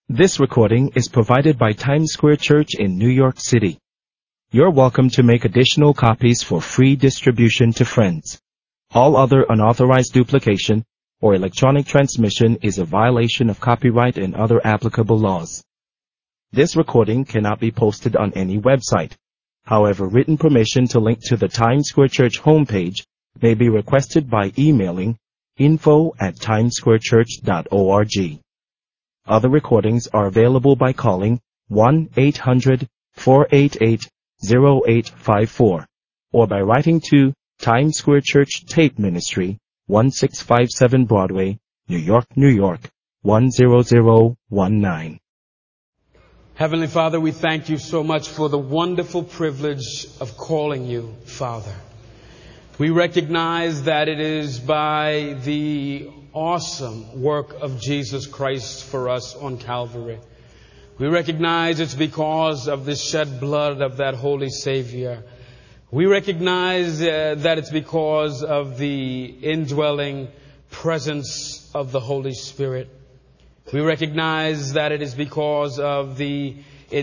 This recording is provided by Times Square Church in New York City. You're welcome to make additional copies for free distribution to friends. All other unauthorized duplication or electronic transmission is a violation of copyright and other applicable laws. This recording cannot be posted on any website. However, written permission to link to the Times Square Church homepage may be requested by emailing info@timessquarechurch.org. Other recordings are available by calling 1-800-488-0854 or by writing to Times Square Church Tape Ministry, 1657 Broadway, New York, New York, 10019. Heavenly Father, we thank you so much for the wonderful privilege of calling you Father. We recognize that it is by the awesome work of Jesus Christ for us on Calvary. We recognize it's because of the shed blood of that Holy Savior. We recognize that it's because of the indwelling presence of the Holy Spirit. We recognize that it is because of the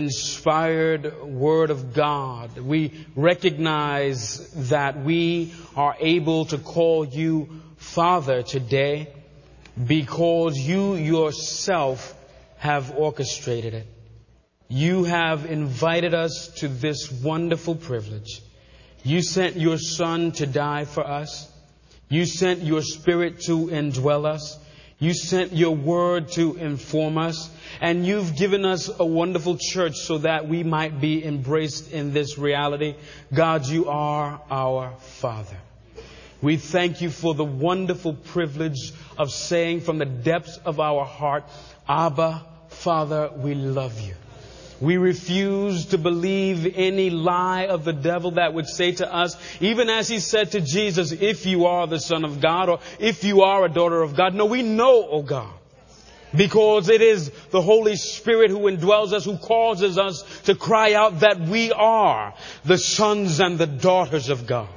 inspired Word of God. We recognize that we are able to call you Father today because you yourself have orchestrated it. You have invited us to this wonderful privilege. You sent your Son to die for us. You sent your Spirit to indwell us. You sent your Word to inform us. And you've given us a wonderful church so that we might be embraced in this reality. God, you are our Father. We thank you for the wonderful privilege of saying from the depths of our heart, Abba, Father, we love you. We refuse to believe any lie of the devil that would say to us, even as he said to Jesus, if you are the Son of God or if you are a daughter of God. No, we know, oh God, because it is the Holy Spirit who indwells us, who causes us to cry out that we are the sons and the daughters of God.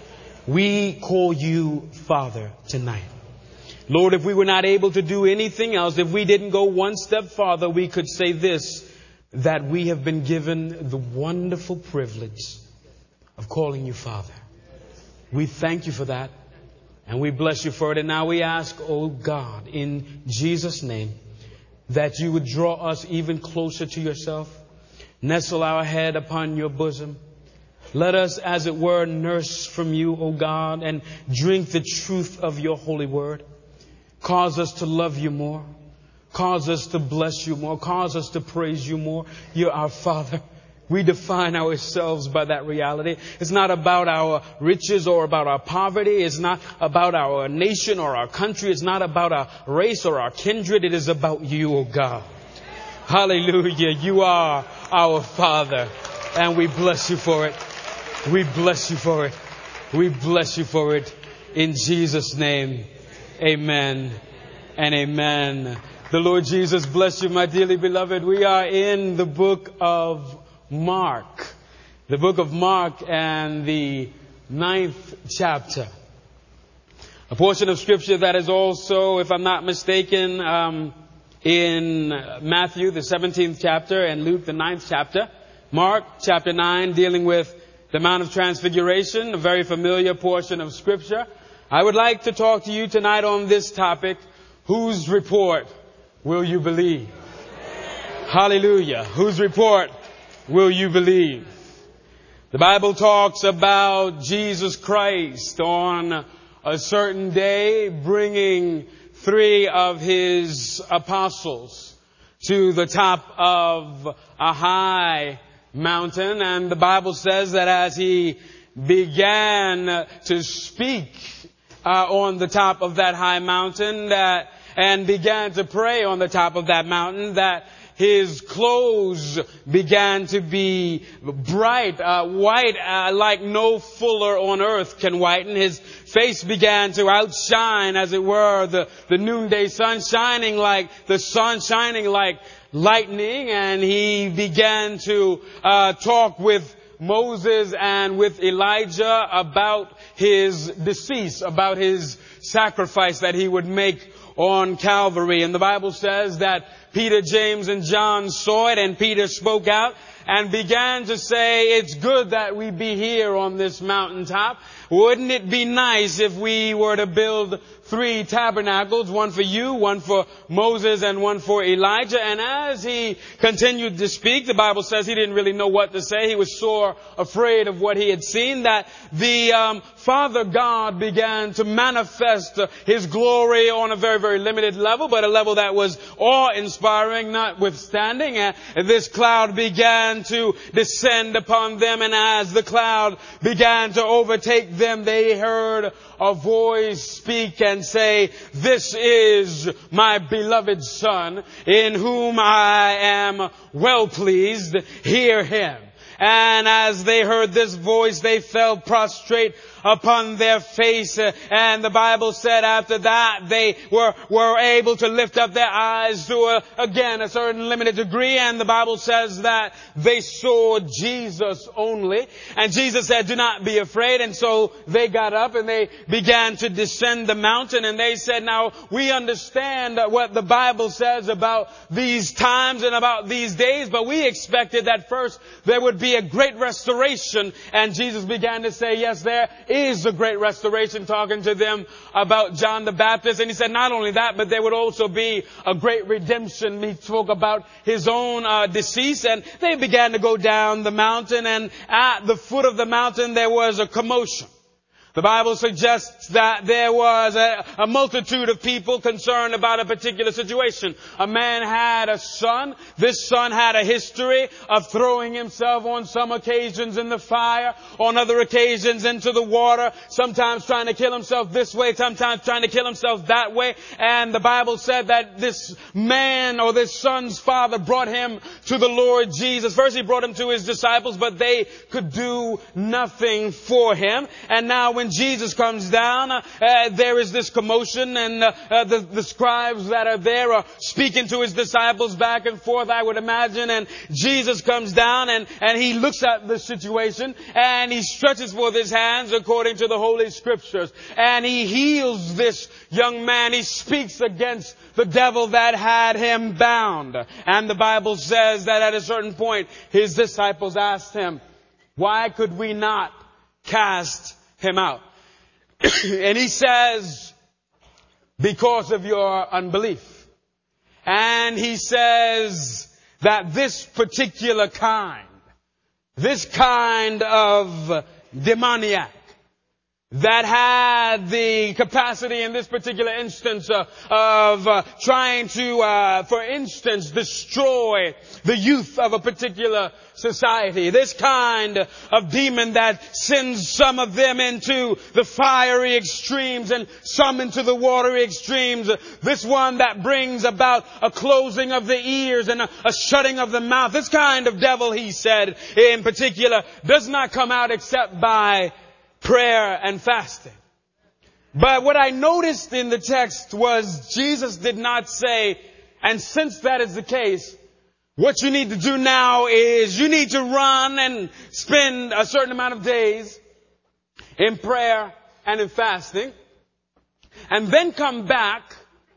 We call you Father tonight. Lord, if we were not able to do anything else, if we didn't go one step farther, we could say this, that we have been given the wonderful privilege of calling you Father. We thank you for that, and we bless you for it. And now we ask, oh God, in Jesus' name, that you would draw us even closer to yourself, nestle our head upon your bosom. Let us, as it were, nurse from you, O God, and drink the truth of your holy word. Cause us to love you more. Cause us to bless you more. Cause us to praise you more. You're our Father. We define ourselves by that reality. It's not about our riches or about our poverty. It's not about our nation or our country. It's not about our race or our kindred. It is about you, O God. Hallelujah. You are our Father, and we bless you for it. We bless you for it. We bless you for it. In Jesus' name, amen and amen. The Lord Jesus bless you, my dearly beloved. We are in the book of Mark. The book of Mark and the 9th chapter. A portion of scripture that is also, if I'm not mistaken, in Matthew, the 17th chapter, and Luke, the 9th chapter. Mark, chapter 9, dealing with the Mount of Transfiguration, a very familiar portion of scripture. I would like to talk to you tonight on this topic. Whose report will you believe? Hallelujah. Whose report will you believe? The Bible talks about Jesus Christ on a certain day bringing 3 of his apostles to the top of a high mountain. And the Bible says that as he began to speak on the top of that high mountain, and began to pray on the top of that mountain, that his clothes began to be bright, white, like no fuller on earth can whiten. His face began to outshine, as it were, the noonday sun, shining like the sun, shining like lightning. And he began to talk with Moses and with Elijah about his decease, about his sacrifice that he would make on Calvary. And the Bible says that Peter, James, and John saw it, and Peter spoke out and began to say, it's good that we be here on this mountaintop. Wouldn't it be nice if we were to build 3 tabernacles, one for you, one for Moses, and one for Elijah? And as he continued to speak, the Bible says he didn't really know what to say. He was sore afraid of what he had seen, that the Father God began to manifest His glory on a very, very limited level, but a level that was awe-inspiring, notwithstanding. And this cloud began to descend upon them, and as the cloud began to overtake them, they heard a voice speak and say, this is my beloved Son, in whom I am well pleased. Hear Him. And as they heard this voice, they fell prostrate upon their face. And the Bible said after that they were able to lift up their eyes to again a certain limited degree. And the Bible says that they saw Jesus only. And Jesus said, do not be afraid. And so they got up and they began to descend the mountain. And they said, now we understand what the Bible says about these times and about these days, but we expected that first there would be a great restoration. And Jesus began to say, yes, there is a great restoration, talking to them about John the Baptist. And He said not only that, but there would also be a great redemption. He spoke about His own decease. And they began to go down the mountain, and at the foot of the mountain there was a commotion. The Bible suggests that there was a multitude of people concerned about a particular situation. A man had a son. This son had a history of throwing himself on some occasions in the fire, on other occasions into the water, sometimes trying to kill himself this way, sometimes trying to kill himself that way. And the Bible said that this man, or this son's father, brought him to the Lord Jesus. First He brought him to His disciples, but they could do nothing for him. And now when Jesus comes down, there is this commotion, and the scribes that are there are speaking to His disciples back and forth, I would imagine. And Jesus comes down and He looks at the situation, and He stretches forth His hands according to the Holy Scriptures, and He heals this young man. He speaks against the devil that had him bound. And the Bible says that at a certain point His disciples asked Him, why could we not cast him out? And He says, because of your unbelief. And He says that this particular kind of demoniac that had the capacity in this particular instance of trying to, for instance, destroy the youth of a particular society. This kind of demon that sends some of them into the fiery extremes and some into the watery extremes. This one that brings about a closing of the ears and a shutting of the mouth. This kind of devil, He said, in particular, does not come out except by prayer and fasting. But what I noticed in the text was Jesus did not say, and since that is the case, what you need to do now is you need to run and spend a certain amount of days in prayer and in fasting, and then come back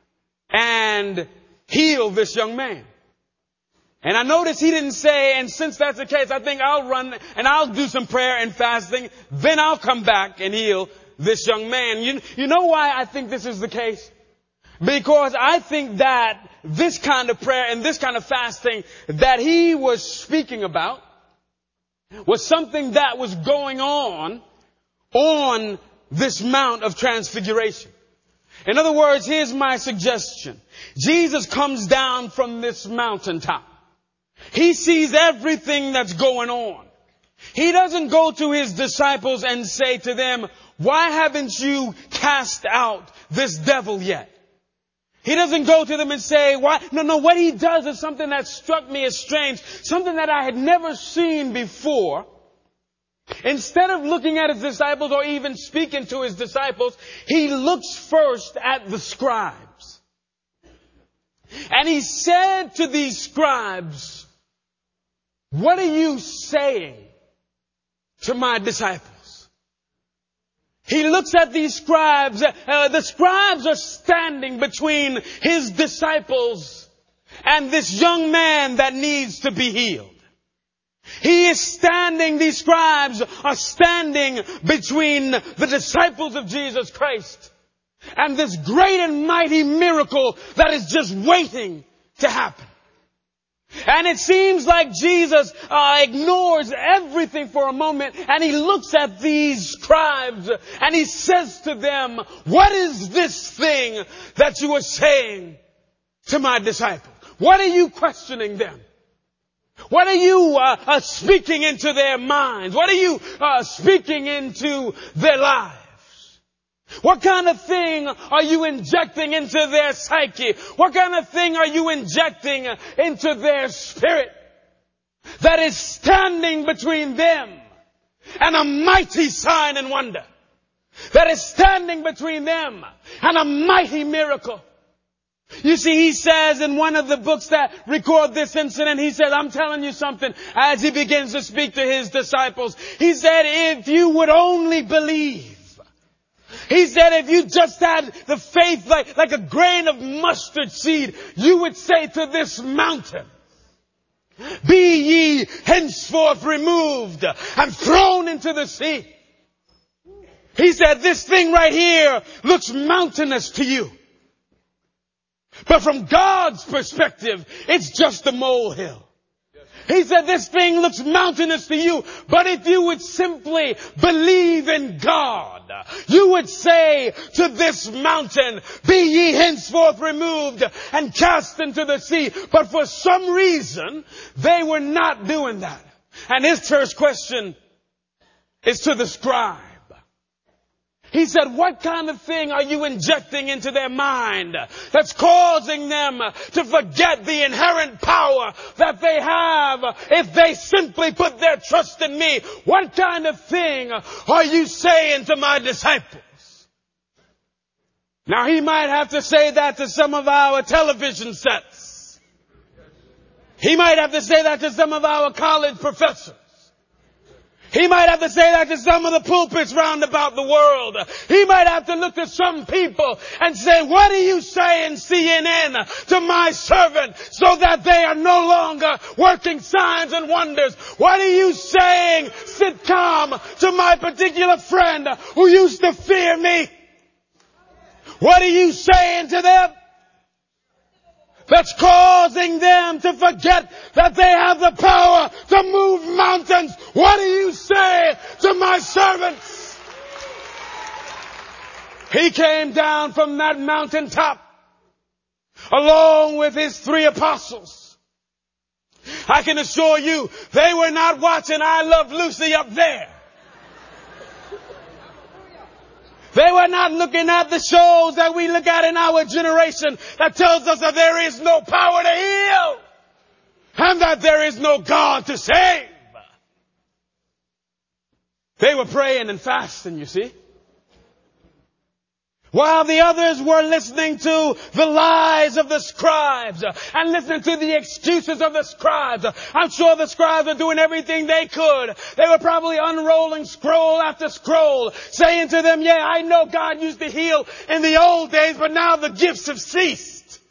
and heal this young man. And I noticed He didn't say, and since that's the case, I think I'll run and I'll do some prayer and fasting, then I'll come back and heal this young man. You know why I think this is the case? Because I think that this kind of prayer and this kind of fasting that He was speaking about was something that was going on this Mount of Transfiguration. In other words, here's my suggestion. Jesus comes down from this mountaintop. He sees everything that's going on. He doesn't go to His disciples and say to them, why haven't you cast out this devil yet? He doesn't go to them and say, why? No, what He does is something that struck me as strange, something that I had never seen before. Instead of looking at His disciples or even speaking to His disciples, He looks first at the scribes. And He said to these scribes, what are you saying to my disciples? He looks at these scribes. The scribes are standing between His disciples and this young man that needs to be healed. He is standing, these scribes are standing between the disciples of Jesus Christ and this great and mighty miracle that is just waiting to happen. And it seems like Jesus ignores everything for a moment, and he looks at these scribes and he says to them, what is this thing that you are saying to my disciples? What are you questioning them? What are you speaking into their minds? What are you speaking into their lives? What kind of thing are you injecting into their psyche? What kind of thing are you injecting into their spirit that is standing between them and a mighty sign and wonder? That is standing between them and a mighty miracle. You see, he says in one of the books that record this incident, he said, I'm telling you something, as he begins to speak to his disciples. He said, if you would only believe. He said, if you just had the faith like a grain of mustard seed, you would say to this mountain, be ye henceforth removed and thrown into the sea. He said, this thing right here looks mountainous to you. But from God's perspective, it's just a molehill. He said, this thing looks mountainous to you, but if you would simply believe in God, you would say to this mountain, be ye henceforth removed and cast into the sea. But for some reason, they were not doing that. And his first question is to the scribe. He said, what kind of thing are you injecting into their mind that's causing them to forget the inherent power that they have if they simply put their trust in me? What kind of thing are you saying to my disciples? Now, he might have to say that to some of our television sets. He might have to say that to some of our college professors. He might have to say that to some of the pulpits round about the world. He might have to look to some people and say, what are you saying, CNN, to my servant so that they are no longer working signs and wonders? What are you saying, sitcom, to my particular friend who used to fear me? What are you saying to them that's causing them to forget that they have the power to move mountains? What do you say to my servants? He came down from that mountaintop along with his 3 apostles. I can assure you, they were not watching I Love Lucy up there. They were not looking at the shows that we look at in our generation that tells us that there is no power to heal and that there is no God to save. They were praying and fasting, you see. While the others were listening to the lies of the scribes and listening to the excuses of the scribes. I'm sure the scribes were doing everything they could. They were probably unrolling scroll after scroll, saying to them, yeah, I know God used to heal in the old days, but now the gifts have ceased.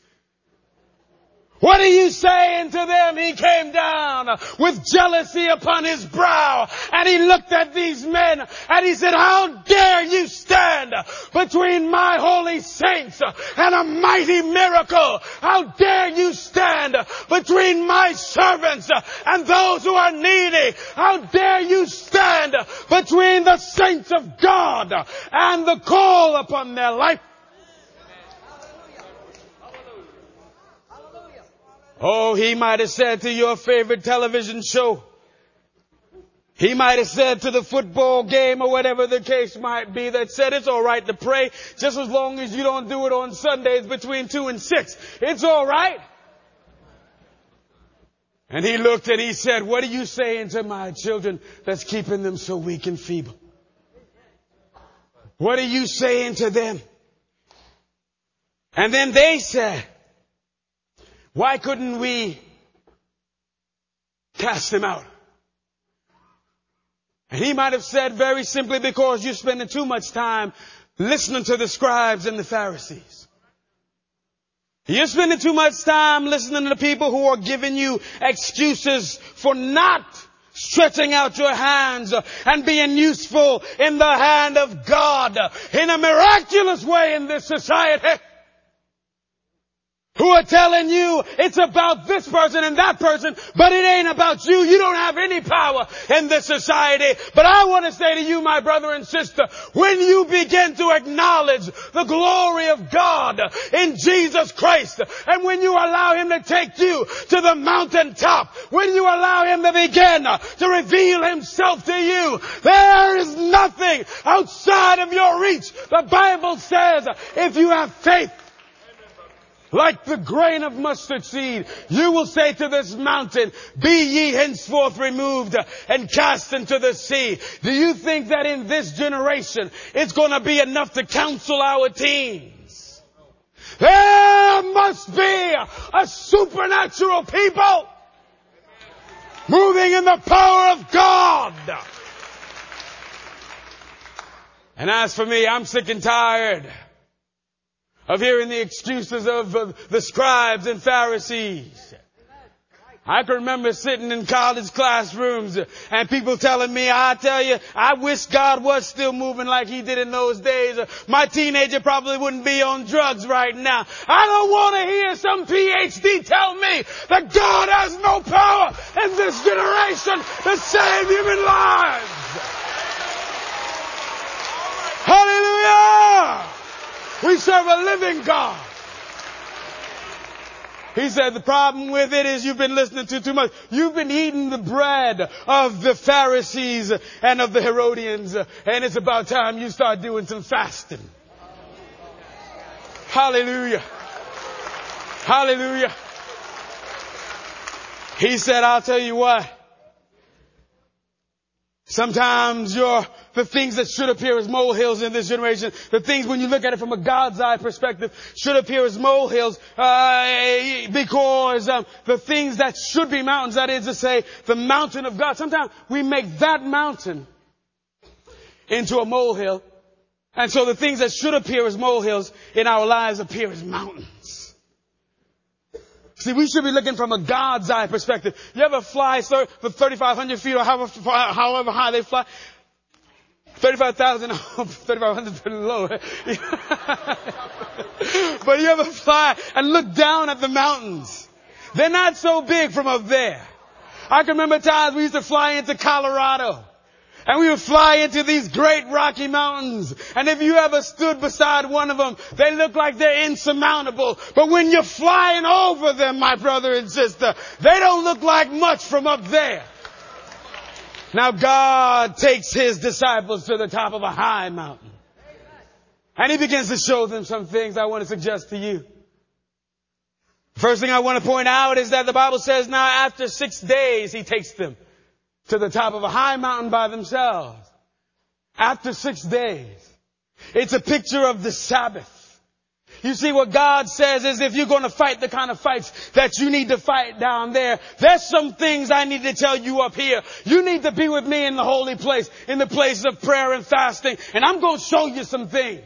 What are you saying to them? He came down with jealousy upon his brow, and he looked at these men and he said, how dare you stand between my holy saints and a mighty miracle? How dare you stand between my servants and those who are needy? How dare you stand between the saints of God and the call upon their life? Oh, he might have said to your favorite television show. He might have said to the football game or whatever the case might be that said it's all right to pray just as long as you don't do it on Sundays between 2 and 6. It's all right. And he looked and he said, what are you saying to my children that's keeping them so weak and feeble? What are you saying to them? And then they said, why couldn't we cast him out? And he might have said very simply, because you're spending too much time listening to the scribes and the Pharisees. You're spending too much time listening to the people who are giving you excuses for not stretching out your hands and being useful in the hand of God in a miraculous way in this society. Who are telling you it's about this person and that person, but it ain't about you. You don't have any power in this society. But I want to say to you, my brother and sister, when you begin to acknowledge the glory of God in Jesus Christ, and when you allow Him to take you to the mountaintop, when you allow Him to begin to reveal Himself to you, there is nothing outside of your reach. The Bible says if you have faith like the grain of mustard seed, you will say to this mountain, be ye henceforth removed and cast into the sea. Do you think that in this generation it's going to be enough to counsel our teens? There must be a supernatural people moving in the power of God. And as for me, I'm sick and tired of hearing the excuses of the scribes and Pharisees. I can remember sitting in college classrooms and people telling me, I tell you, I wish God was still moving like He did in those days. My teenager probably wouldn't be on drugs right now. I don't want to hear some PhD tell me that God has no power in this generation to save human lives. Hallelujah! We serve a living God. He said the problem with it is you've been listening to too much. You've been eating the bread of the Pharisees and of the Herodians. And it's about time you start doing some fasting. Hallelujah. Hallelujah. He said, I'll tell you what. Sometimes the things that should appear as molehills in this generation, the things when you look at it from a God's eye perspective, should appear as molehills, because the things that should be mountains, that is to say, the mountain of God. Sometimes we make that mountain into a molehill. And so the things that should appear as molehills in our lives appear as mountains. See, we should be looking from a God's eye perspective. You ever fly, sir, for 3,500 feet or however high they fly? 35,000, 3,500 is pretty low. But you ever fly and look down at the mountains? They're not so big from up there. I can remember times we used to fly into Colorado. And we would fly into these great Rocky Mountains. And if you ever stood beside one of them, they look like they're insurmountable. But when you're flying over them, my brother and sister, they don't look like much from up there. Now God takes His disciples to the top of a high mountain. And He begins to show them some things I want to suggest to you. First thing I want to point out is that the Bible says now after 6 days He takes them to the top of a high mountain by themselves. After 6 days. It's a picture of the Sabbath. You see, what God says is if you're going to fight the kind of fights that you need to fight down there, there's some things I need to tell you up here. You need to be with me in the holy place, in the place of prayer and fasting, and I'm going to show you some things.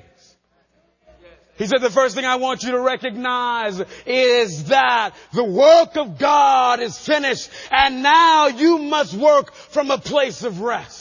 He said the first thing I want you to recognize is that the work of God is finished and now you must work from a place of rest.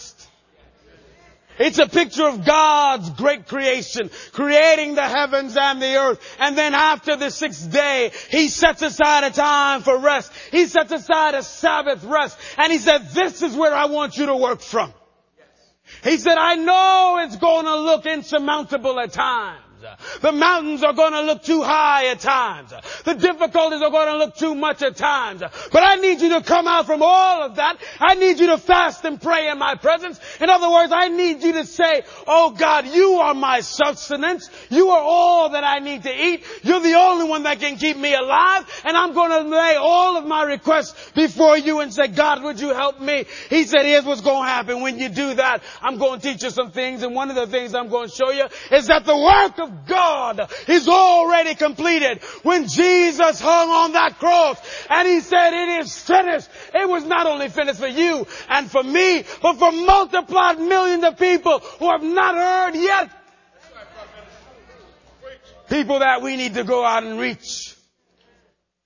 It's a picture of God's great creation, creating the heavens and the earth. And then after the 6th day, He sets aside a time for rest. He sets aside a Sabbath rest. And He said, this is where I want you to work from. He said, I know it's going to look insurmountable at times. The mountains are going to look too high at times. The difficulties are going to look too much at times. But I need you to come out from all of that. I need you to fast and pray in my presence. In other words, I need you to say, oh God, you are my sustenance. You are all that I need to eat. You're the only one that can keep me alive. And I'm going to lay all of my requests before you and say, God, would you help me? He said, here's what's going to happen. When you do that, I'm going to teach you some things. And one of the things I'm going to show you is that the work of God is already completed. When Jesus hung on that cross and He said, it is finished. It was not only finished for you and for me, but for multiplied millions of people who have not heard yet. People that we need to go out and reach.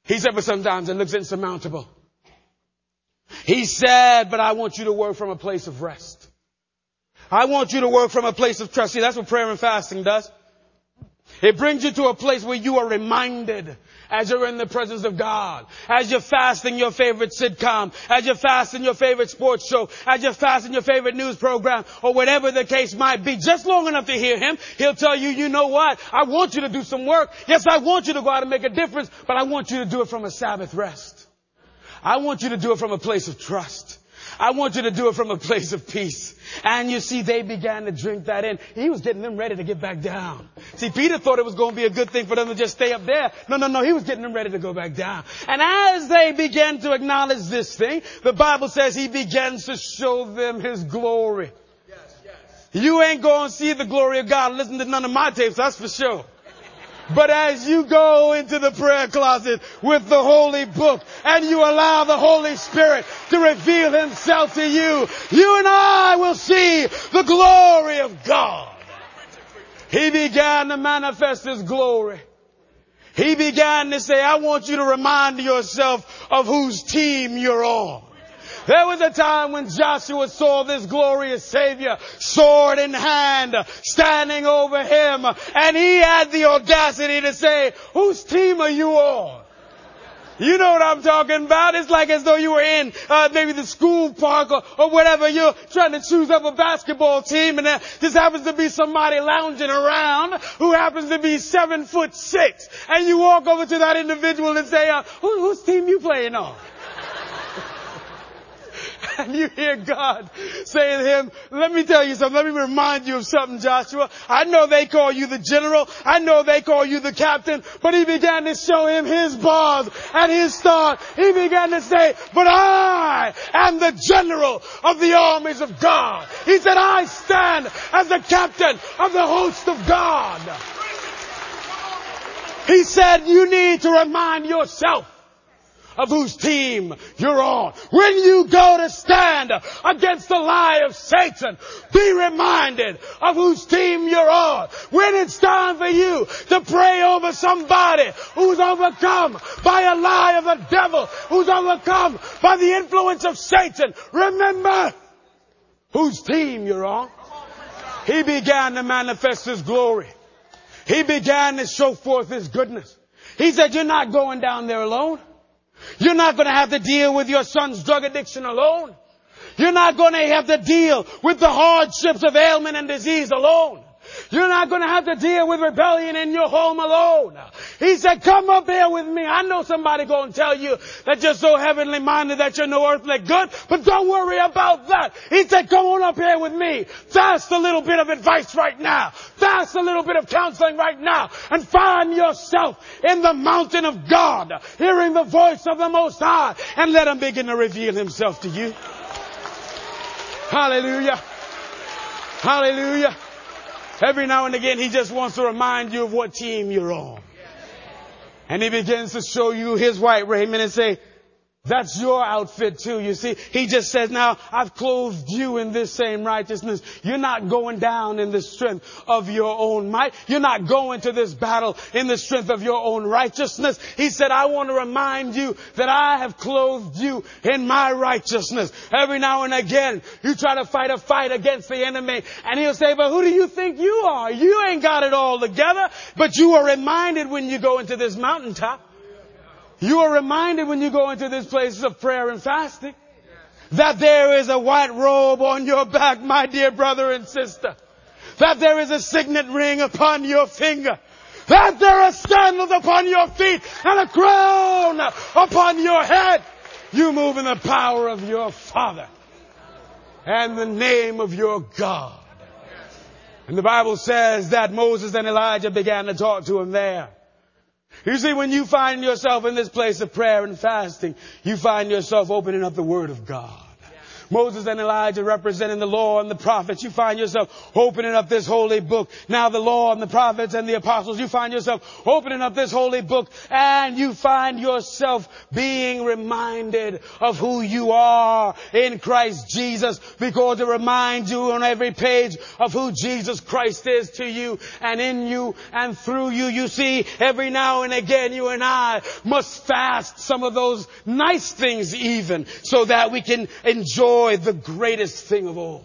He said, but sometimes it looks insurmountable. He said, but I want you to work from a place of rest. I want you to work from a place of trust. See, that's what prayer and fasting does. It brings you to a place where you are reminded as you're in the presence of God, as you're fasting your favorite sitcom, as you're fasting your favorite sports show, as you're fasting your favorite news program, or whatever the case might be, just long enough to hear him. He'll tell you, you know what? I want you to do some work. Yes, I want you to go out and make a difference, but I want you to do it from a Sabbath rest. I want you to do it from a place of trust. I want you to do it from a place of peace. And you see, they began to drink that in. He was getting them ready to get back down. See, Peter thought it was going to be a good thing for them to just stay up there. No. He was getting them ready to go back down. And as they began to acknowledge this thing, the Bible says he begins to show them his glory. Yes. You ain't going to see the glory of God. Listen to none of my tapes, that's for sure. But as you go into the prayer closet with the Holy Book and you allow the Holy Spirit to reveal Himself to you, you and I will see the glory of God. He began to manifest His glory. He began to say, I want you to remind yourself of whose team you're on. There was a time when Joshua saw this glorious Savior, sword in hand, standing over him, and he had the audacity to say, whose team are you on? You know what I'm talking about. It's like as though you were in maybe the school park or whatever. You're trying to choose up a basketball team, and there just happens to be somebody lounging around who happens to be 7'6", and you walk over to that individual and say, whose team you playing on? And you hear God say to him, let me tell you something. Let me remind you of something, Joshua. I know they call you the general. I know they call you the captain. But he began to show him his bars and his star. He began to say, but I am the general of the armies of God. He said, I stand as the captain of the host of God. He said, you need to remind yourself of whose team you're on. When you go to stand against the lie of Satan, be reminded of whose team you're on. When it's time for you to pray over somebody who's overcome by a lie of the devil, who's overcome by the influence of Satan, remember whose team you're on. He began to manifest His glory. He began to show forth His goodness. He said, you're not going down there alone. You're not going to have to deal with your son's drug addiction alone. You're not going to have to deal with the hardships of ailment and disease alone. You're not going to have to deal with rebellion in your home alone. He said, come up here with me. I know somebody going to tell you that you're so heavenly minded that you're no earthly good, but don't worry about that. He said, come on up here with me. That's a little bit of advice right now. That's a little bit of counseling right now. And find yourself in the mountain of God, hearing the voice of the Most High, and let Him begin to reveal Himself to you. Hallelujah. Hallelujah. Every now and again, He just wants to remind you of what team you're on. And He begins to show you His white raiment and say, that's your outfit too. You see, He just says, now I've clothed you in this same righteousness. You're not going down in the strength of your own might. You're not going to this battle in the strength of your own righteousness. He said, I want to remind you that I have clothed you in my righteousness. Every now and again, you try to fight a fight against the enemy, and he'll say, but who do you think you are? You ain't got it all together. But you are reminded when you go into this mountaintop. You are reminded when you go into this place of prayer and fasting that there is a white robe on your back, my dear brother and sister. That there is a signet ring upon your finger. That there are sandals upon your feet and a crown upon your head. You move in the power of your Father and the name of your God. And the Bible says that Moses and Elijah began to talk to him there. You see, when you find yourself in this place of prayer and fasting, you find yourself opening up the Word of God. Moses and Elijah representing the law and the prophets. You find yourself opening up this holy book. Now the law and the prophets and the apostles. You find yourself opening up this holy book, and you find yourself being reminded of who you are in Christ Jesus, because it reminds you on every page of who Jesus Christ is to you and in you and through you. You see, every now and again you and I must fast some of those nice things even, so that we can enjoy the greatest thing of all.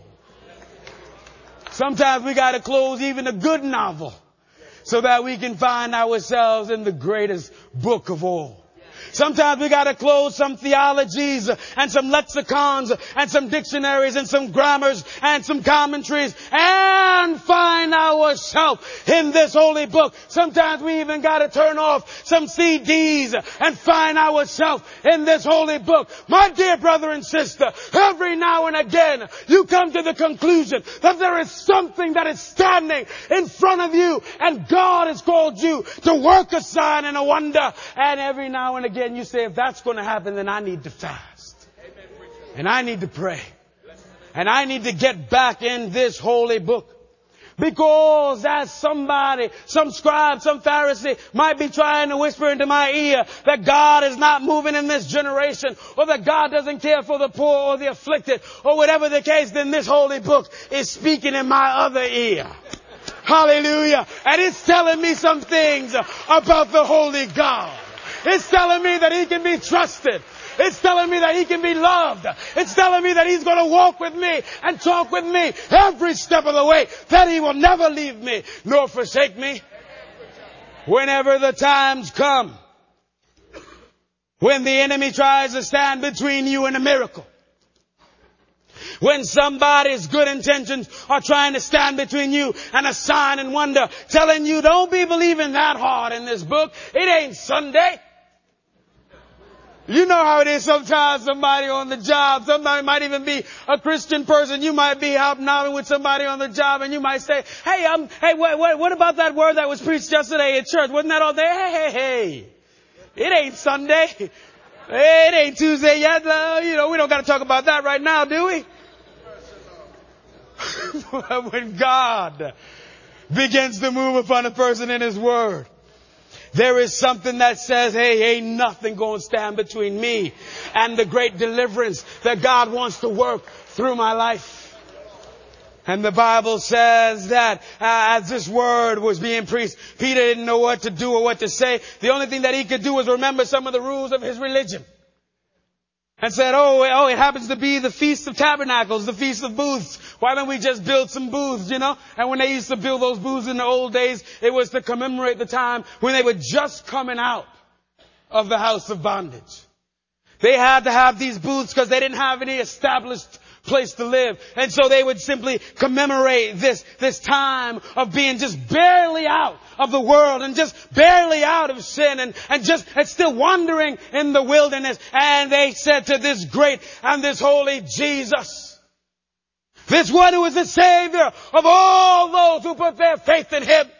Sometimes we got to close even a good novel so that we can find ourselves in the greatest book of all. Sometimes we got to close some theologies and some lexicons and some dictionaries and some grammars and some commentaries and find ourselves in this holy book. Sometimes we even got to turn off some CDs and find ourselves in this holy book. My dear brother and sister, every now and again you come to the conclusion that there is something that is standing in front of you, and God has called you to work a sign and a wonder. And every now and again you say, if that's going to happen, then I need to fast. And I need to pray. And I need to get back in this holy book. Because as somebody, some scribe, some Pharisee might be trying to whisper into my ear that God is not moving in this generation, or that God doesn't care for the poor or the afflicted, or whatever the case, then this holy book is speaking in my other ear. Hallelujah. And it's telling me some things about the holy God. It's telling me that He can be trusted. It's telling me that He can be loved. It's telling me that He's going to walk with me and talk with me every step of the way, that He will never leave me nor forsake me. Whenever the times come when the enemy tries to stand between you and a miracle, when somebody's good intentions are trying to stand between you and a sign and wonder, telling you, don't be believing that hard in this book. It ain't Sunday. You know how it is sometimes. Somebody on the job, somebody might even be a Christian person. You might be out with somebody on the job, and you might say, hey, what about that word that was preached yesterday at church? Wasn't that all day? Hey. It ain't Sunday. It ain't Tuesday yet. We don't got to talk about that right now, do we? When God begins to move upon a person in His Word, there is something that says, hey, ain't nothing going to stand between me and the great deliverance that God wants to work through my life. And the Bible says that as this word was being preached, Peter didn't know what to do or what to say. The only thing that he could do was remember some of the rules of his religion. And said, oh, it happens to be the Feast of Tabernacles, the Feast of Booths. Why don't we just build some booths, And when they used to build those booths in the old days, it was to commemorate the time when they were just coming out of the house of bondage. They had to have these booths because they didn't have any established place to live. And so they would simply commemorate this time of being just barely out of the world and just barely out of sin and still wandering in the wilderness. And they said to this great and this holy Jesus, this one who is the Savior of all those who put their faith in Him,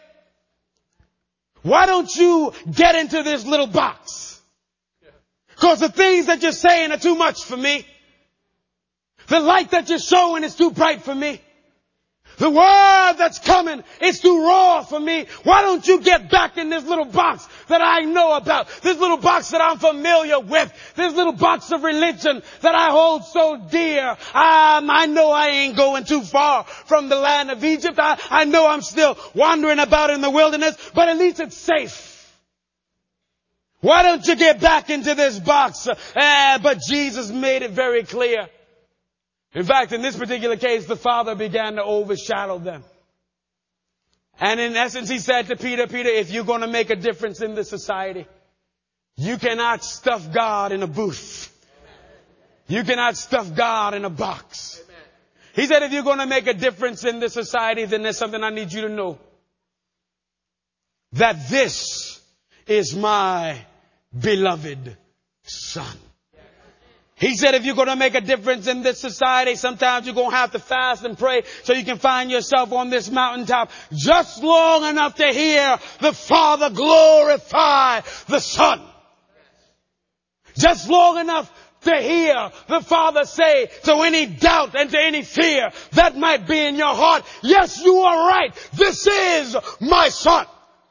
why don't you get into this little box? Because the things that you're saying are too much for me. The light that you're showing is too bright for me. The word that's coming is too raw for me. Why don't you get back in this little box that I know about? This little box that I'm familiar with. This little box of religion that I hold so dear. I know I ain't going too far from the land of Egypt. I know I'm still wandering about in the wilderness, but at least it's safe. Why don't you get back into this box? But Jesus made it very clear. In fact, in this particular case, the Father began to overshadow them. And in essence, He said to Peter, if you're going to make a difference in this society, you cannot stuff God in a booth. You cannot stuff God in a box. He said, if you're going to make a difference in this society, then there's something I need you to know. That this is my beloved Son. He said, if you're going to make a difference in this society, sometimes you're going to have to fast and pray so you can find yourself on this mountaintop just long enough to hear the Father glorify the Son. Just long enough to hear the Father say to any doubt and to any fear that might be in your heart, yes, you are right. This is my son.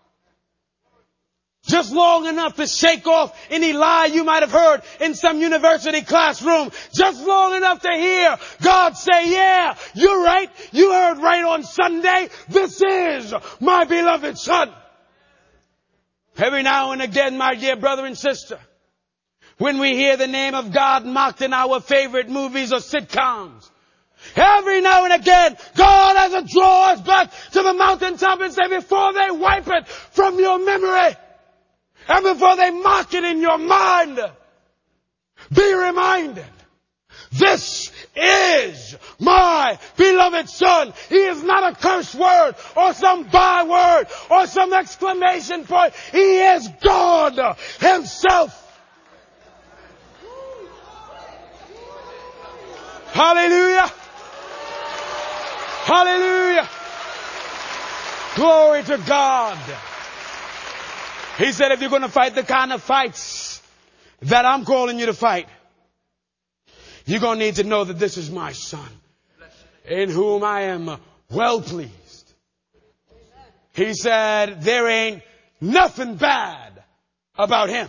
Just long enough to shake off any lie you might have heard in some university classroom. Just long enough to hear God say, yeah, you're right. You heard right on Sunday. This is my beloved son. Every now and again, my dear brother and sister, when we hear the name of God mocked in our favorite movies or sitcoms, every now and again, God has to draw us back to the mountaintop and say, before they wipe it from your memory, and before they mock it in your mind, be reminded, this is my beloved son. He is not a curse word or some byword or some exclamation point. He is God himself. Hallelujah. Hallelujah. Glory to God. He said, if you're going to fight the kind of fights that I'm calling you to fight, you're going to need to know that this is my son, in whom I am well pleased. He said, there ain't nothing bad about him.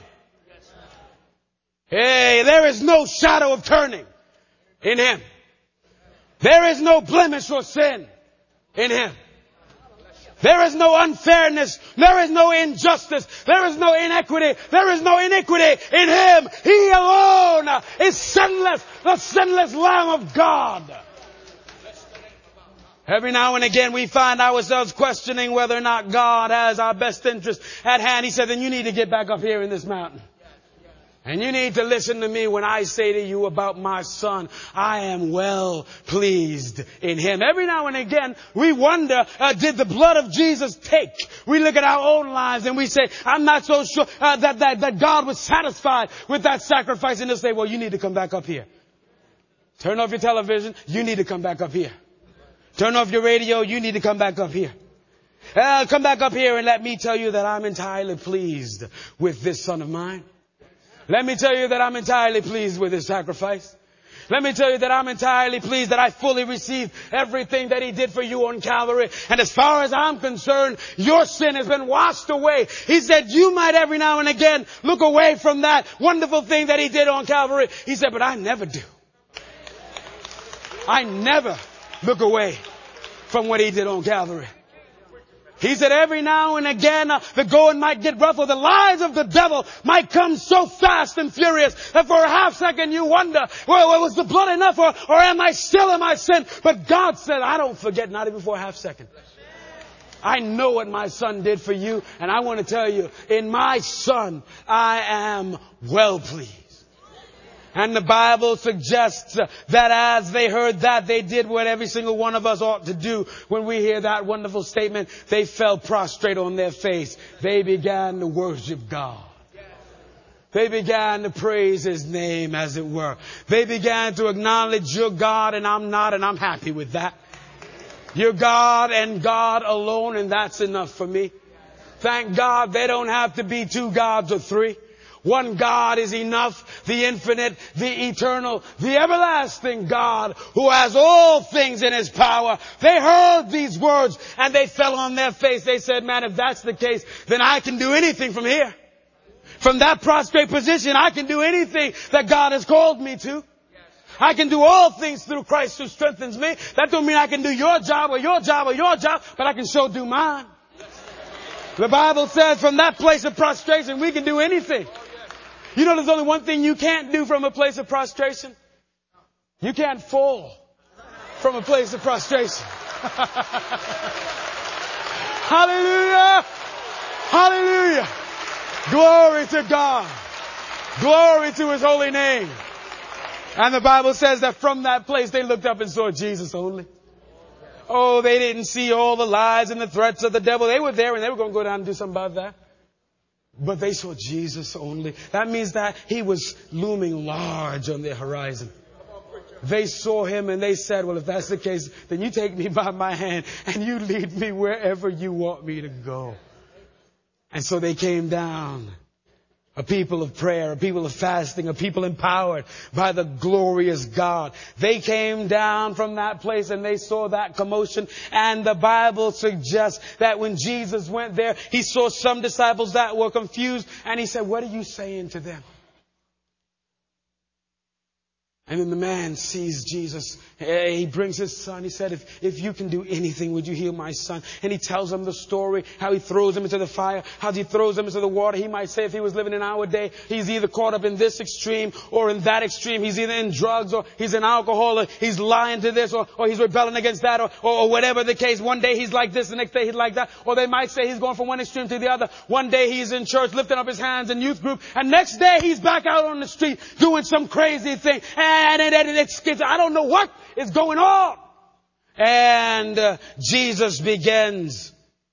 Hey, there is no shadow of turning in him. There is no blemish or sin in him. There is no unfairness. There is no injustice. There is no inequity. There is no iniquity in him. He alone is sinless, the sinless Lamb of God. Every now and again we find ourselves questioning whether or not God has our best interest at hand. He said, then you need to get back up here in this mountain. And you need to listen to me when I say to you about my son, I am well pleased in him. Every now and again, we wonder, did the blood of Jesus take? We look at our own lives and we say, I'm not so sure that God was satisfied with that sacrifice. And they'll say, well, you need to come back up here. Turn off your television. You need to come back up here. Turn off your radio. You need to come back up here. Come back up here and let me tell you that I'm entirely pleased with this son of mine. Let me tell you that I'm entirely pleased with his sacrifice. Let me tell you that I'm entirely pleased that I fully received everything that he did for you on Calvary. And as far as I'm concerned, your sin has been washed away. He said you might every now and again look away from that wonderful thing that he did on Calvary. He said, but I never do. I never look away from what he did on Calvary. He said every now and again the going might get rough, or the lies of the devil might come so fast and furious that for a half second you wonder, well, was the blood enough or am I still in my sin? But God said, I don't forget, not even for a half second. I know what my son did for you, and I want to tell you, in my son I am well pleased. And the Bible suggests that as they heard that, they did what every single one of us ought to do when we hear that wonderful statement. They fell prostrate on their face. They began to worship God. They began to praise his name, as it were. They began to acknowledge you're God and I'm not, and I'm happy with that. You're God and God alone, and that's enough for me. Thank God they don't have to be two gods or three. One God is enough, the infinite, the eternal, the everlasting God who has all things in his power. They heard these words and they fell on their face. They said, man, if that's the case, then I can do anything from here. From that prostrate position, I can do anything that God has called me to. I can do all things through Christ who strengthens me. That don't mean I can do your job or your job or your job, but I can sure do mine. The Bible says from that place of prostration, we can do anything. You know, there's only one thing you can't do from a place of prostration. You can't fall from a place of prostration. Hallelujah! Hallelujah! Glory to God. Glory to his holy name. And the Bible says that from that place they looked up and saw Jesus only. Oh, they didn't see all the lies and the threats of the devil. They were there and they were going to go down and do something about that. But they saw Jesus only. That means that he was looming large on their horizon. They saw him and they said, well, if that's the case, then you take me by my hand and you lead me wherever you want me to go. And so they came down A people of prayer, a people of fasting, a people empowered by the glorious God. They came down from that place and they saw that commotion. And the Bible suggests that when Jesus went there, he saw some disciples that were confused. And he said, "What are you saying to them?" And then the man sees Jesus. He brings his son. He said, if you can do anything, would you heal my son? And he tells him the story, how he throws him into the fire, how he throws him into the water. He might say if he was living in our day, he's either caught up in this extreme or in that extreme. He's either in drugs or he's in alcohol or he's lying to this or he's rebelling against that or whatever the case. One day he's like this, the next day he's like that. Or they might say he's going from one extreme to the other. One day he's in church lifting up his hands in youth group, and next day he's back out on the street doing some crazy thing. And I don't know what is going on. And Jesus begins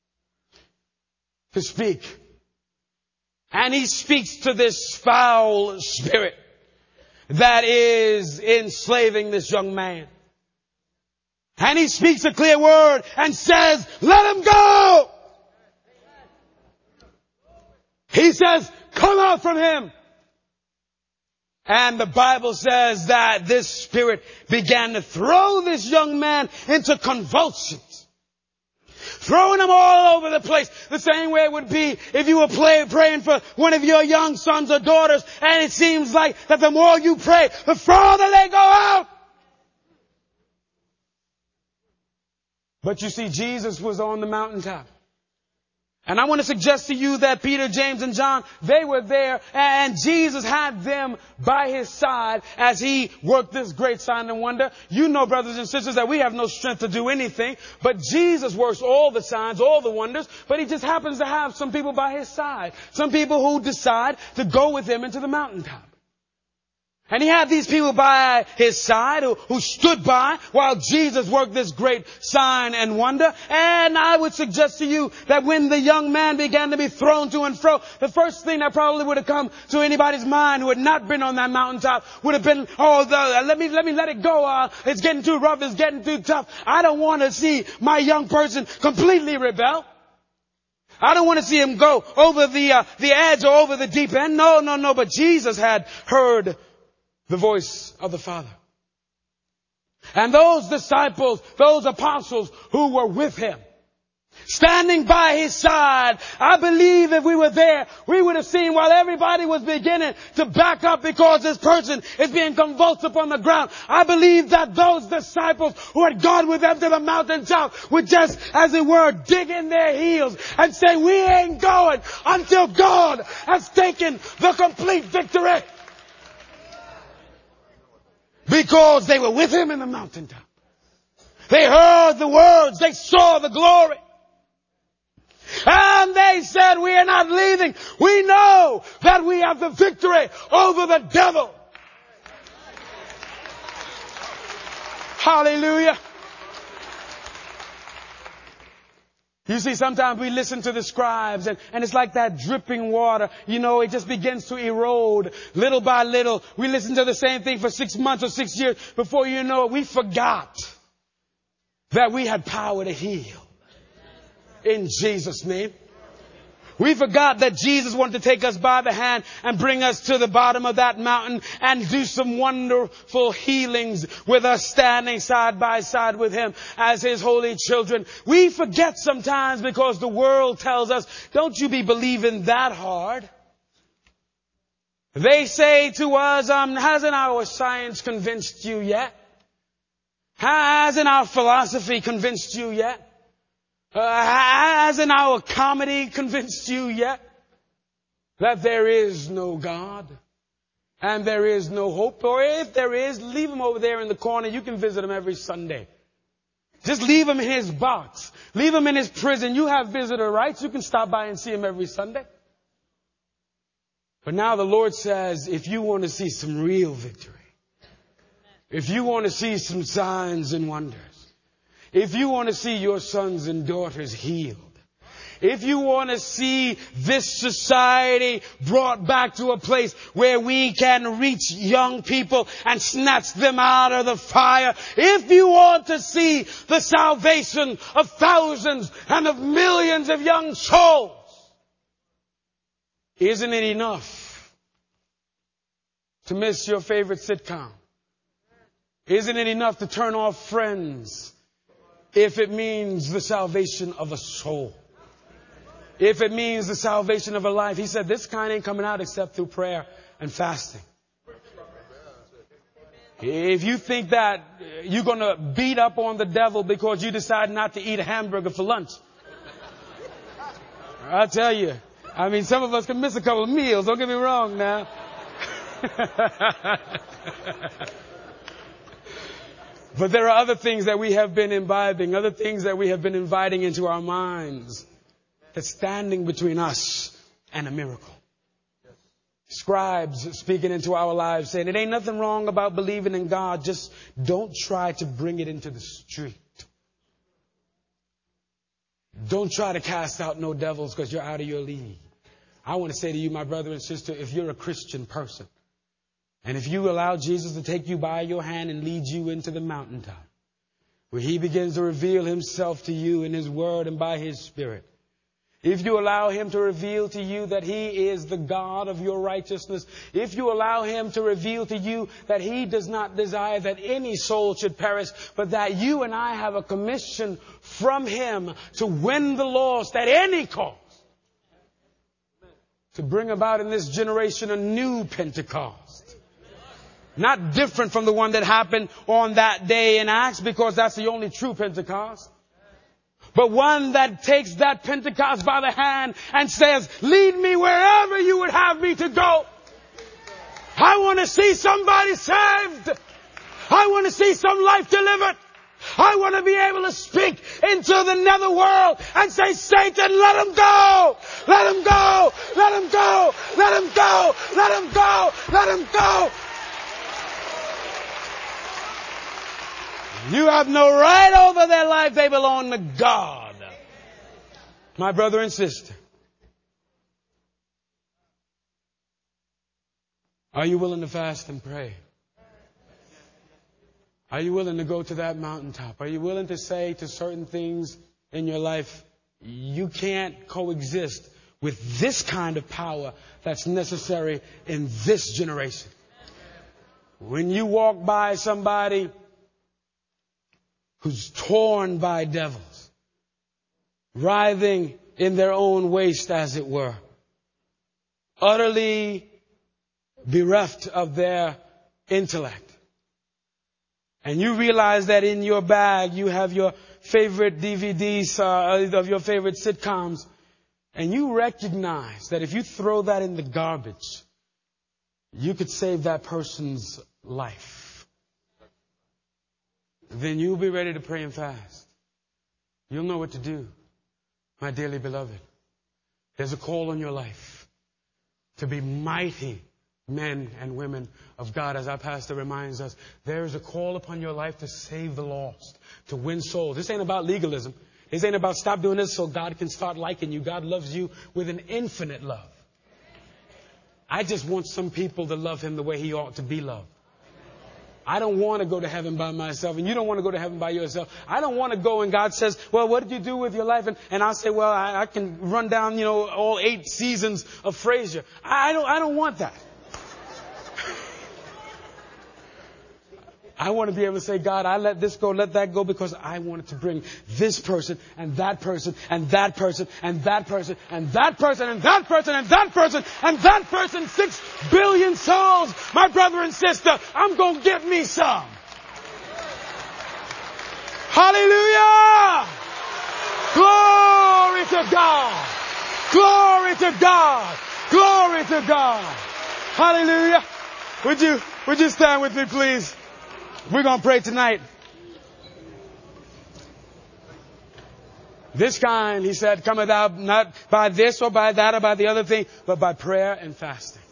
to speak. And he speaks to this foul spirit that is enslaving this young man. And he speaks a clear word and says, "Let him go." He says, "Come out from him." And the Bible says that this spirit began to throw this young man into convulsions. Throwing him all over the place. The same way it would be if you were praying for one of your young sons or daughters, and it seems like that the more you pray, the farther they go out. But you see, Jesus was on the mountaintop. And I want to suggest to you that Peter, James, and John, they were there, and Jesus had them by his side as he worked this great sign and wonder. You know, brothers and sisters, that we have no strength to do anything, but Jesus works all the signs, all the wonders, but he just happens to have some people by his side. Some people who decide to go with him into the mountaintop. And he had these people by his side who stood by while Jesus worked this great sign and wonder. And I would suggest to you that when the young man began to be thrown to and fro, the first thing that probably would have come to anybody's mind who had not been on that mountaintop would have been, let me let it go. It's getting too rough. It's getting too tough. I don't want to see my young person completely rebel. I don't want to see him go over the edge or over the deep end. No. But Jesus had heard the voice of the Father. And those disciples, those apostles who were with him, standing by his side, I believe if we were there, we would have seen while everybody was beginning to back up because this person is being convulsed upon the ground. I believe that those disciples who had gone with them to the mountaintop would just, as it were, dig in their heels and say, "We ain't going until God has taken the complete victory." Because they were with him in the mountaintop. They heard the words. They saw the glory. And they said, "We are not leaving. We know that we have the victory over the devil." Hallelujah. You see, sometimes we listen to the scribes and it's like that dripping water. You know, it just begins to erode little by little. We listen to the same thing for 6 months or 6 years. Before you know it, we forgot that we had power to heal. In Jesus' name. We forgot that Jesus wanted to take us by the hand and bring us to the bottom of that mountain and do some wonderful healings with us standing side by side with him as his holy children. We forget sometimes because the world tells us, "Don't you be believing that hard." They say to us, "Hasn't our science convinced you yet? Hasn't our philosophy convinced you yet? Hasn't our comedy convinced you yet that there is no God and there is no hope? Or if there is, leave him over there in the corner. You can visit him every Sunday. Just leave him in his box. Leave him in his prison. You have visitor rights. You can stop by and see him every Sunday." But now the Lord says, if you want to see some real victory, if you want to see some signs and wonders, if you want to see your sons and daughters healed, if you want to see this society brought back to a place where we can reach young people and snatch them out of the fire, if you want to see the salvation of thousands and of millions of young souls, isn't it enough to miss your favorite sitcom? Isn't it enough to turn off Friends if it means the salvation of a soul? If it means the salvation of a life? He said this kind ain't coming out except through prayer and fasting. If you think that you're going to beat up on the devil because you decide not to eat a hamburger for lunch, I'll tell you. I mean, some of us can miss a couple of meals. Don't get me wrong now. But there are other things that we have been imbibing, other things that we have been inviting into our minds that's standing between us and a miracle. Scribes speaking into our lives saying, it ain't nothing wrong about believing in God. Just don't try to bring it into the street. Don't try to cast out no devils because you're out of your league. I want to say to you, my brother and sister, if you're a Christian person, and if you allow Jesus to take you by your hand and lead you into the mountaintop, where He begins to reveal Himself to you in His Word and by His Spirit, if you allow Him to reveal to you that He is the God of your righteousness, if you allow Him to reveal to you that He does not desire that any soul should perish, but that you and I have a commission from Him to win the lost at any cost, to bring about in this generation a new Pentecost. Not different from the one that happened on that day in Acts, because that's the only true Pentecost. But one that takes that Pentecost by the hand and says, lead me wherever you would have me to go. I want to see somebody saved. I want to see some life delivered. I want to be able to speak into the netherworld and say, Satan, let him go. Let him go. Let him go. Let him go. Let him go. Let him go. You have no right over their life. They belong to God. My brother and sister, are you willing to fast and pray? Are you willing to go to that mountaintop? Are you willing to say to certain things in your life, you can't coexist with this kind of power that's necessary in this generation? When you walk by somebody who's torn by devils, writhing in their own waste, as it were, utterly bereft of their intellect, and you realize that in your bag you have your favorite DVDs of your favorite sitcoms, and you recognize that if you throw that in the garbage, you could save that person's life, then you'll be ready to pray and fast. You'll know what to do, my dearly beloved. There's a call on your life to be mighty men and women of God. As our pastor reminds us, there is a call upon your life to save the lost, to win souls. This ain't about legalism. This ain't about stop doing this so God can start liking you. God loves you with an infinite love. I just want some people to love Him the way He ought to be loved. I don't want to go to heaven by myself, and you don't want to go to heaven by yourself. I don't want to go and God says, well, what did you do with your life? And I'll say, well, I can run down, all 8 seasons of Frasier. I don't want that. I want to be able to say, God, I let this go, let that go, because I wanted to bring this person and that person and that person and that person and that person and that person and that person and that person, 6 billion souls. My brother and sister, I'm going to get me some. Hallelujah! Glory to God! Glory to God! Glory to God! Hallelujah! Would you stand with me, please? We're going to pray tonight. This kind, he said, cometh out not by this or by that or by the other thing, but by prayer and fasting.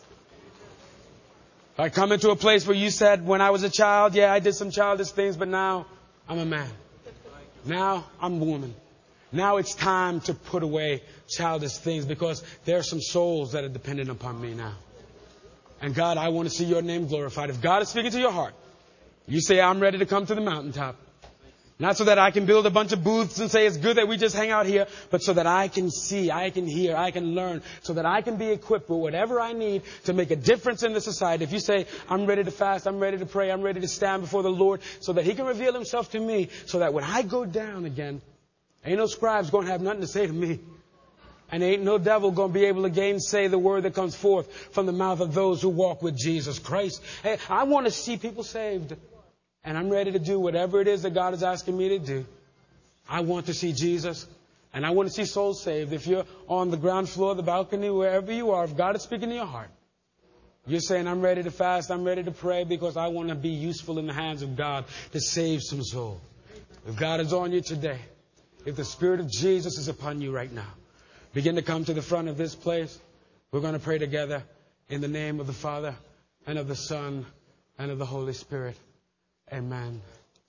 I come into a place where you said, when I was a child, yeah, I did some childish things, but now I'm a man. Now I'm a woman. Now it's time to put away childish things, because there are some souls that are dependent upon me now. And God, I want to see your name glorified. If God is speaking to your heart, you say, I'm ready to come to the mountaintop. Not so that I can build a bunch of booths and say it's good that we just hang out here, but so that I can see, I can hear, I can learn, so that I can be equipped with whatever I need to make a difference in the society. If you say, I'm ready to fast, I'm ready to pray, I'm ready to stand before the Lord, so that He can reveal Himself to me, so that when I go down again, ain't no scribes going to have nothing to say to me. And ain't no devil going to be able to gainsay the word that comes forth from the mouth of those who walk with Jesus Christ. Hey, I want to see people saved. And I'm ready to do whatever it is that God is asking me to do. I want to see Jesus. And I want to see souls saved. If you're on the ground floor, the balcony, wherever you are, if God is speaking to your heart, you're saying, I'm ready to fast, I'm ready to pray because I want to be useful in the hands of God to save some soul. If God is on you today, if the Spirit of Jesus is upon you right now, begin to come to the front of this place. We're going to pray together in the name of the Father and of the Son and of the Holy Spirit. Amen.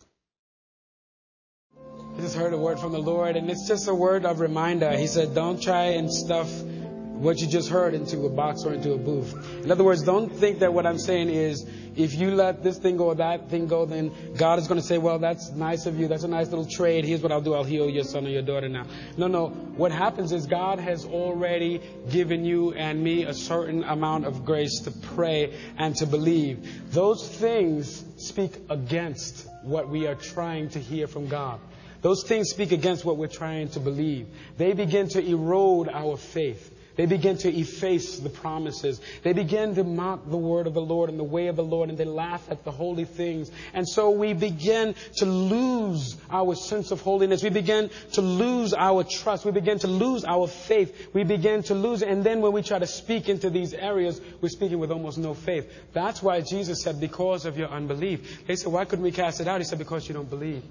I just heard a word from the Lord, and it's just a word of reminder. He said, don't try and stuff what you just heard into a box or into a booth. In other words, don't think that what I'm saying is, if you let this thing go or that thing go, then God is going to say, well, that's nice of you. That's a nice little trade. Here's what I'll do. I'll heal your son or your daughter now. No. What happens is God has already given you and me a certain amount of grace to pray and to believe. Those things speak against what we are trying to hear from God. Those things speak against what we're trying to believe. They begin to erode our faith. They begin to efface the promises. They begin to mock the word of the Lord and the way of the Lord, and they laugh at the holy things. And so we begin to lose our sense of holiness. We begin to lose our trust. We begin to lose our faith. We begin to lose it. And then when we try to speak into these areas, we're speaking with almost no faith. That's why Jesus said, because of your unbelief. They said, why couldn't we cast it out? He said, because you don't believe.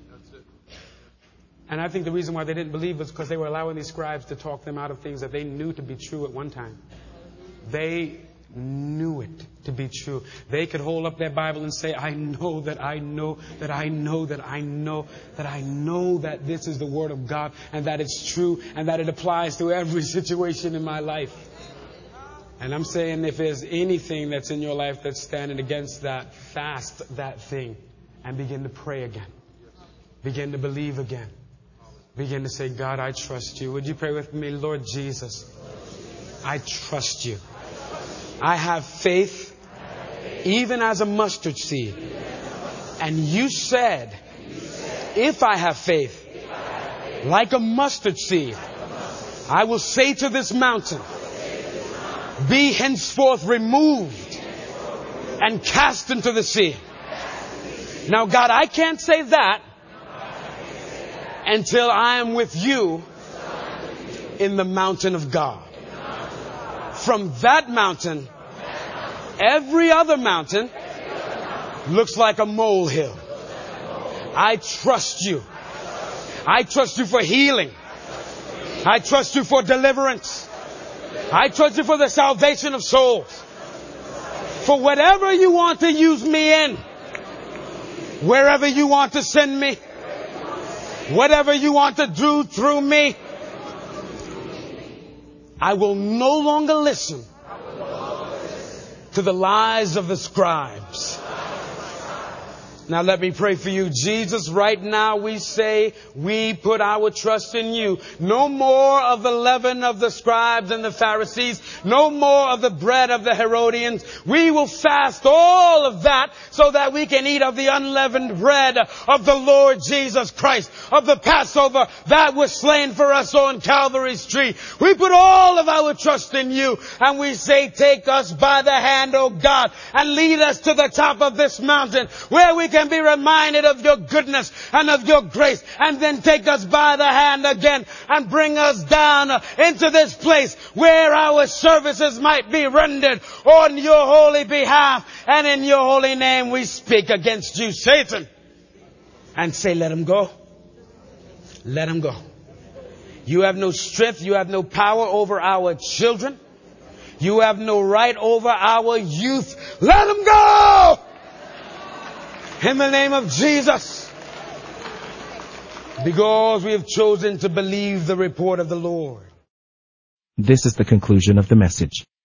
And I think the reason why they didn't believe was because they were allowing these scribes to talk them out of things that they knew to be true at one time. They knew it to be true. They could hold up their Bible and say, I know that I know that I know that I know that I know that this is the Word of God and that it's true and that it applies to every situation in my life. And I'm saying if there's anything that's in your life that's standing against that, fast that thing and begin to pray again. Begin to believe again. Begin to say, God, I trust you. Would you pray with me? Lord Jesus, I trust you. I have faith, even as a mustard seed. And you said, if I have faith, like a mustard seed, I will say to this mountain, be henceforth removed and cast into the sea. Now, God, I can't say that until I am with you in the mountain of God. From that mountain, every other mountain looks like a molehill. I trust you. I trust you for healing. I trust you for deliverance. I trust you for the salvation of souls. For whatever you want to use me in, wherever you want to send me, whatever you want to do through me, I will no longer listen to the lies of the scribes. Now let me pray for you. Jesus, right now we say we put our trust in you. No more of the leaven of the scribes and the Pharisees. No more of the bread of the Herodians. We will fast all of that so that we can eat of the unleavened bread of the Lord Jesus Christ, of the Passover that was slain for us on Calvary's tree. We put all of our trust in you and we say, take us by the hand, O God, and lead us to the top of this mountain where we can be reminded of your goodness and of your grace, and then take us by the hand again and bring us down into this place where our services might be rendered on your holy behalf, and in your holy name we speak against you, Satan, and say, let him go. Let him go. You have no strength. You have no power over our children. You have no right over our youth. Let him go! In the name of Jesus. Because we have chosen to believe the report of the Lord. This is the conclusion of the message.